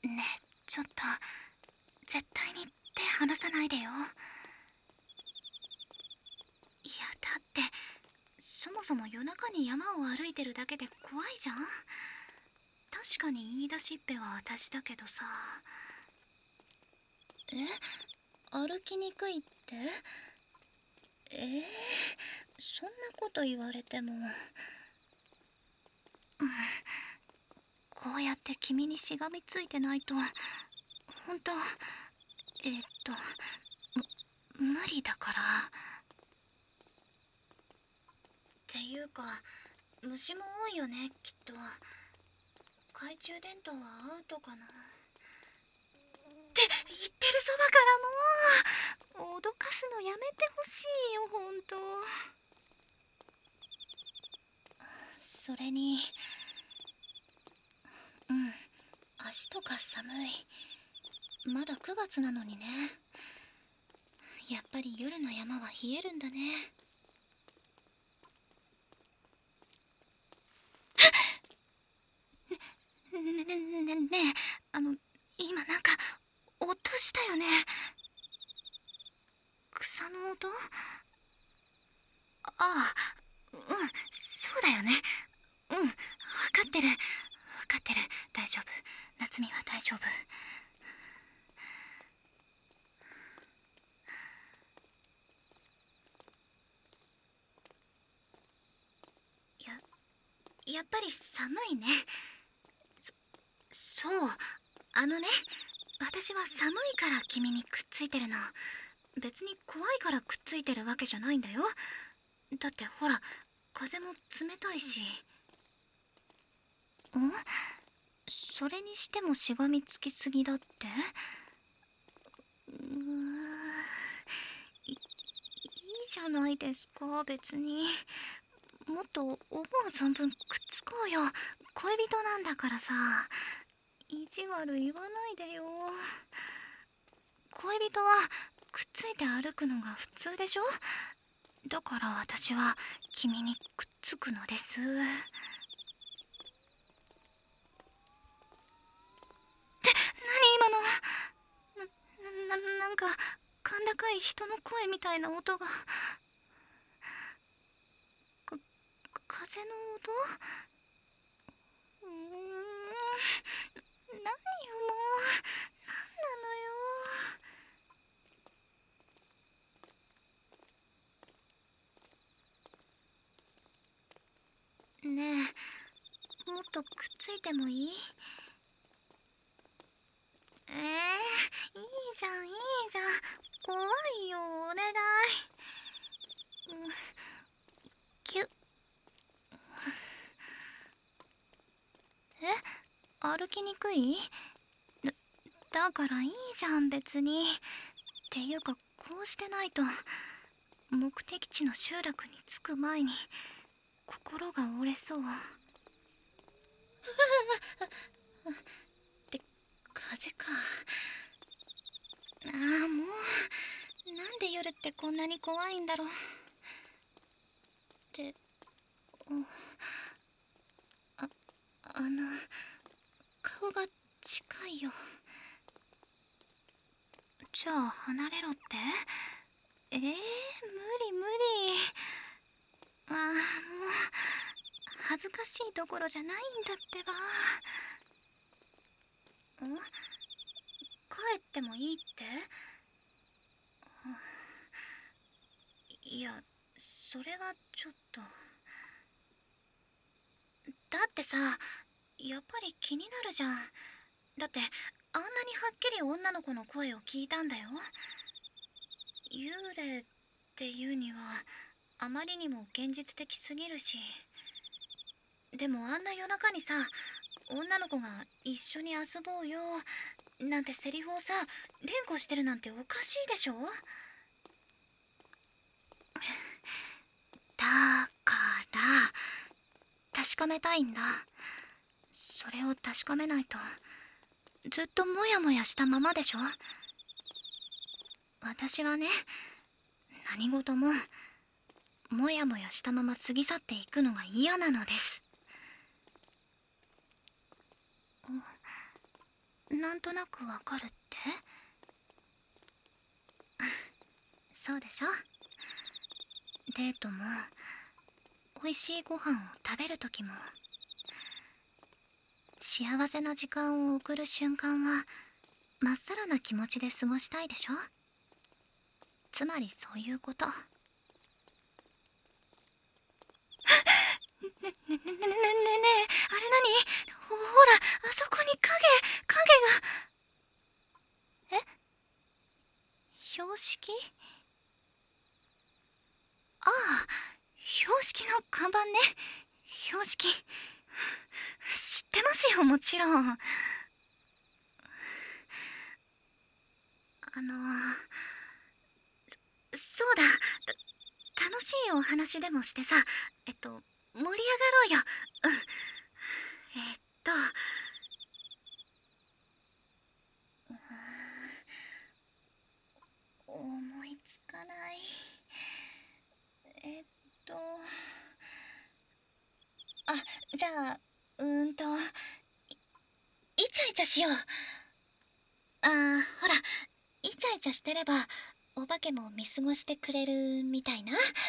ねえ、ちょっと絶対に手離さないでよ。いや、だってそもそも夜中に山を歩いてるだけで怖いじゃん。確かに言い出しっぺは私だけどさ。歩きにくいって？そんなこと言われても。こうやって君にしがみついてないと本当無理だから。っていうか虫も多いよね、きっと。懐中電灯はアウトかなって言ってるそばからもう脅かすのやめてほしいよ、ほんと。それに足とか寒い。まだ9月なのにね。やっぱり夜の山は冷えるんだね。ねえ、今なんか音したよね。草の音？ああ、そうだよね。分かってる。分かってる。大丈夫。夏美は大丈夫。やっぱり寒いね。そう。私は寒いから君にくっついてるの。別に怖いからくっついてるわけじゃないんだよ。だってほら、風も冷たいし。それにしてもしがみつきすぎだって？いいじゃないですか、別に。もっと思う存分くっつこうよ。恋人なんだからさ。意地悪言わないでよ。恋人はくっついて歩くのが普通でしょ。だから私は君にくっつくのです。何今の？なんか甲高い人の声みたいな音が。風の音？何よもう。何なのよ。ねえ、もっとくっついてもいい？いいじゃんいいじゃん。怖いよ、お願い。キュッ。歩きにくい？だからいいじゃん別に。っていうかこうしてないと目的地の集落に着く前に心が折れそう。って風か。もうなんで夜ってこんなに怖いんだろうって。ああの顔が近いよ。じゃあ離れろって？無理無理。もう恥ずかしいどころじゃないんだってば。帰ってもいいって？いや、それはちょっと。だってさ、やっぱり気になるじゃん。だってあんなにはっきり女の子の声を聞いたんだよ。幽霊っていうにはあまりにも現実的すぎるし。でもあんな夜中にさ、女の子が一緒に遊ぼうよなんてセリフをさ連呼してるなんておかしいでしょ。だから確かめたいんだ。それを確かめないとずっとモヤモヤしたままでしょ。私はね、何事もモヤモヤしたまま過ぎ去っていくのが嫌なのです。 なんとなくわかるって？そうでしょ。デートも美味しいご飯を食べる時も幸せな時間を送る瞬間はまっさらな気持ちで過ごしたいでしょ。つまりそういうこと。ねえねえねえねえねえ、あれ何？ほら、あそこに影が。標識？ああ、標識の看板ね。標識。知ってますよ、もちろん。そうだ、楽しいお話でもしてさ、盛り上がろうよ。うん。と、思いつかない。えっと、あ、じゃあ、イチャイチャしよう。ほら、イチャイチャしてれば、お化けも見過ごしてくれるみたいな。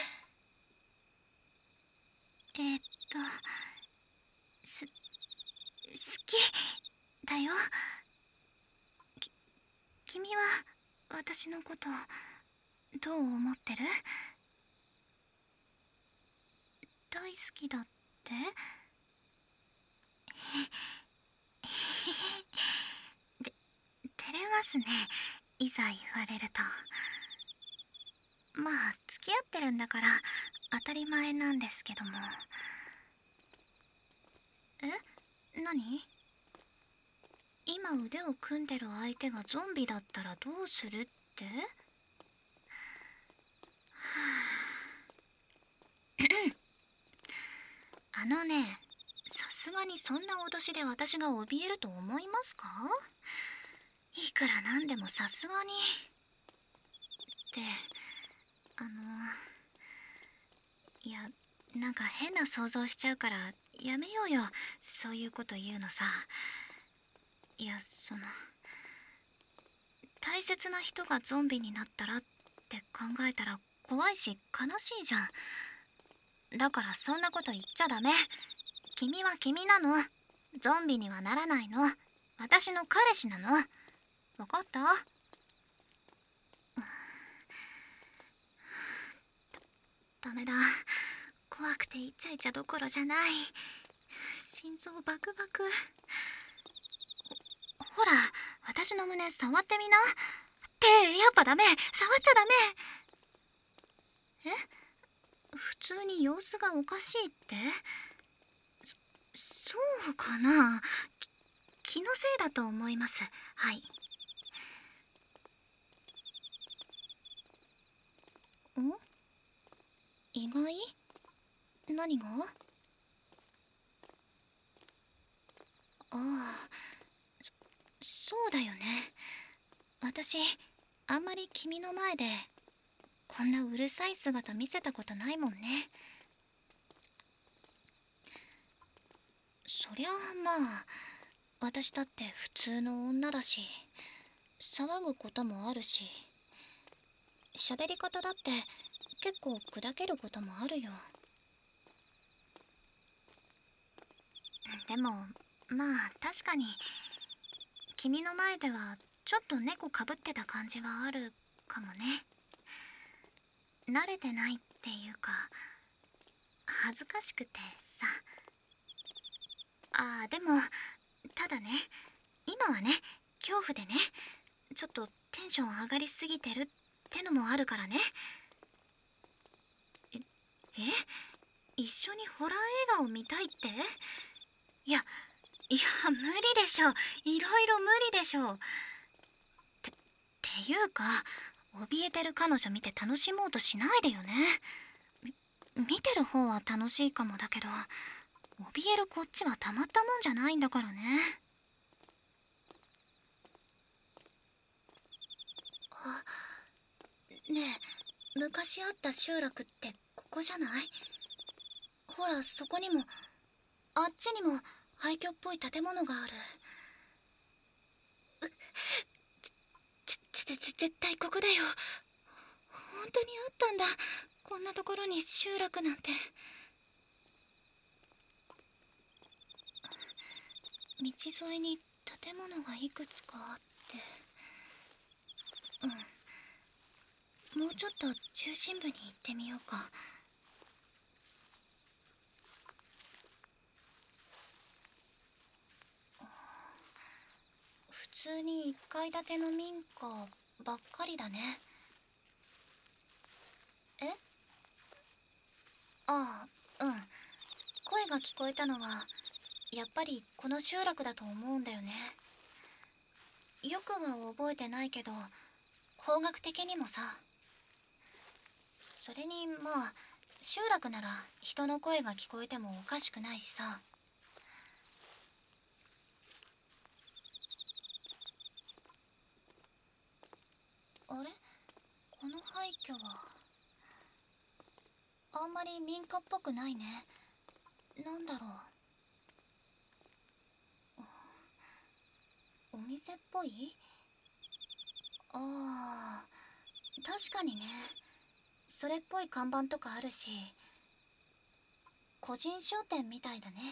えっと、好きだよ。君は私のことどう思ってる？大好きだって？で、照れますね。いざ言われると。まあ、付き合ってるんだから当たり前なんですけども。何？今腕を組んでる相手がゾンビだったらどうするって？あのね、さすがにそんな脅しで私が怯えると思いますか？いくらなんでもさすがに。って、あの、いや、なんか変な想像しちゃうからやめようよ、そういうこと言うのさ。いや、大切な人がゾンビになったらって考えたら怖いし悲しいじゃん。だからそんなこと言っちゃダメ。君は君なの。ゾンビにはならないの。私の彼氏なの。わかった？ダメだ。怖くてイチャイチャどころじゃない。心臓バクバク。ほら、私の胸触ってみな。ってやっぱダメ。触っちゃダメ。普通に様子がおかしいって？そうかな。気のせいだと思います。はい。意外？何が？ああ、そうだよね。私、あんまり君の前でこんなうるさい姿見せたことないもんね。そりゃあまあ、私だって普通の女だし、騒ぐこともあるし、喋り方だって結構砕けることもあるよ。でも、まあ確かに、君の前ではちょっと猫かぶってた感じはあるかもね。慣れてないっていうか、恥ずかしくてさ。でも、ただね、今はね、恐怖でね、ちょっとテンション上がりすぎてるってのもあるからね。え一緒にホラー映画を見たいって？いや、無理でしょ。いろいろ無理でしょ。っていうか、怯えてる彼女見て楽しもうとしないでよね。見てる方は楽しいかもだけど、怯えるこっちはたまったもんじゃないんだからね。ねえ、昔あった集落ってここじゃない？ほら、そこにも、あっちにも廃墟っぽい建物がある。 絶対ここだよ。本当にあったんだ、こんなところに集落なんて。道沿いに建物がいくつかあって、もうちょっと中心部に行ってみようか。普通に1階建ての民家ばっかりだね。え？ああ、声が聞こえたのはやっぱりこの集落だと思うんだよね。よくは覚えてないけど、方角的にもさ。それにまあ集落なら人の声が聞こえてもおかしくないしさ。あれ、この廃墟はあんまり民家っぽくないね。なんだろう。お店っぽい？ああ、確かにね。それっぽい看板とかあるし、個人商店みたいだね。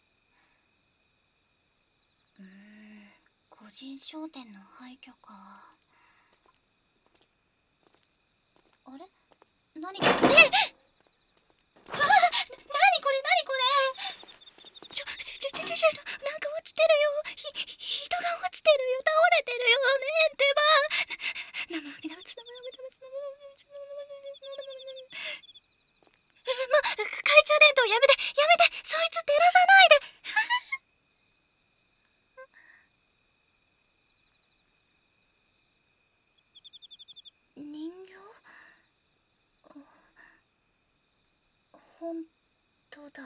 個人商店の廃墟か。あれ、何これ？何これ？何これ？なんか落ちてるよ。人が落ちてるよ。倒れてるよね。ってば。懐中電灯やめて、やめて、そいつ照らさないで。人形？ほんとだ。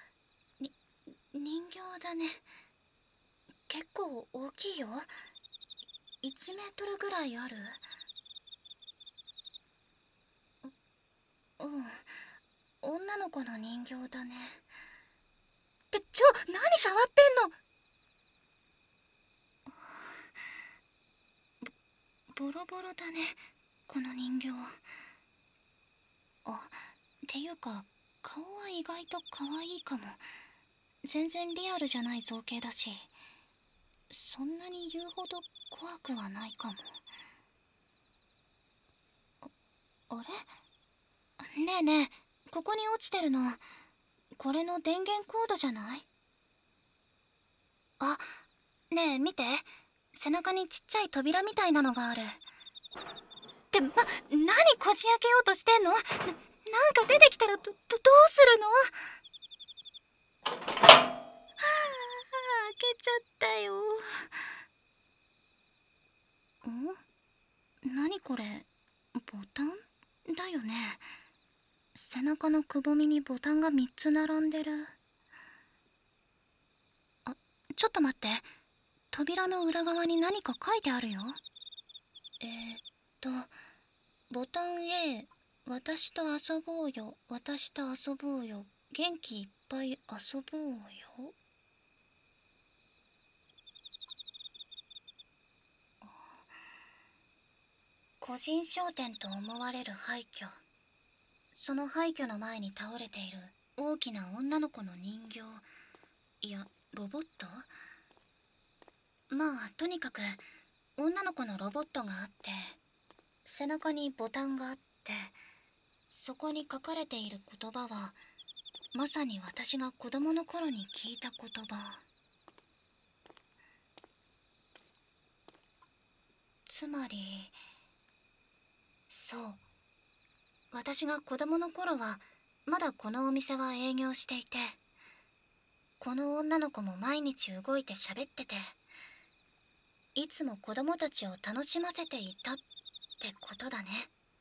人形だね。結構大きいよ。1メートルぐらいある。女の子の人形だね。って何触ってんの？ボロボロだね、この人形。っていうか顔は意外と可愛いかも。全然リアルじゃない造形だし、そんなに言うほど怖くはないかも。あれ？ねえねえ、ここに落ちてるの、これの電源コードじゃない？あ、ねえ見て、背中にちっちゃい扉みたいなのがある。って何こじ開けようとしてんの？なんか出てきたらどうするの？開けちゃったよ。何これ？ボタンだよね。背中のくぼみにボタンが3つ並んでる。ちょっと待って、扉の裏側に何か書いてあるよ。ボタン A、 私と遊ぼうよ、私と遊ぼうよ、元気いっぱい遊ぼうよ。個人商店と思われる廃墟。その廃墟の前に倒れている大きな女の子の人形、いやロボット。まあとにかく女の子のロボットがあって、背中にボタンがあって、そこに書かれている言葉はまさに私が子供の頃に聞いた言葉。つまり、そう、私が子供の頃はまだこのお店は営業していて、この女の子も毎日動いて喋ってて、いつも子供たちを楽しませていたってことだね。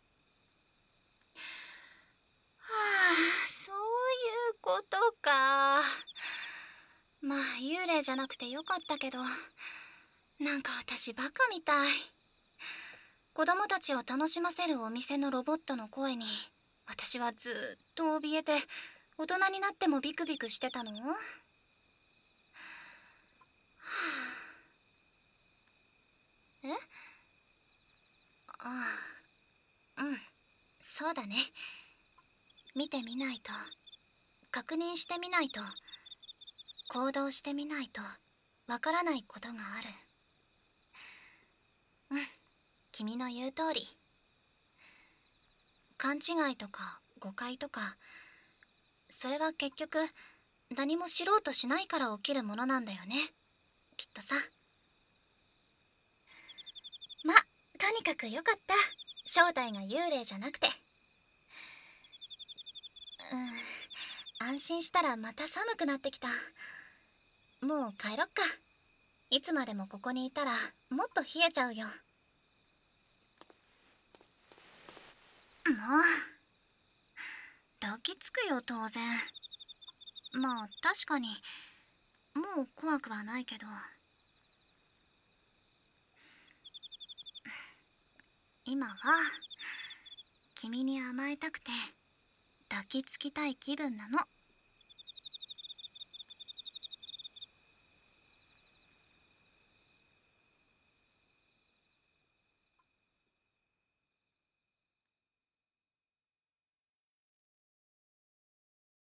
はあ、そういうことか。まあ幽霊じゃなくてよかったけど、なんか私バカみたい。子供たちを楽しませるお店のロボットの声に私はずっと怯えて、大人になってもビクビクしてたの？はあ、 え？ああ、うん、そうだね。見てみないと、確認してみないと、行動してみないとわからないことがある。うん、君の言う通り。勘違いとか誤解とか、それは結局何も知ろうとしないから起きるものなんだよね、きっとさ。ま、とにかくよかった、正体が幽霊じゃなくて。安心したらまた寒くなってきた。もう帰ろっか。いつまでもここにいたらもっと冷えちゃうよ。もう抱きつくよ、当然。まあ確かにもう怖くはないけど、今は君に甘えたくて抱きつきたい気分なの。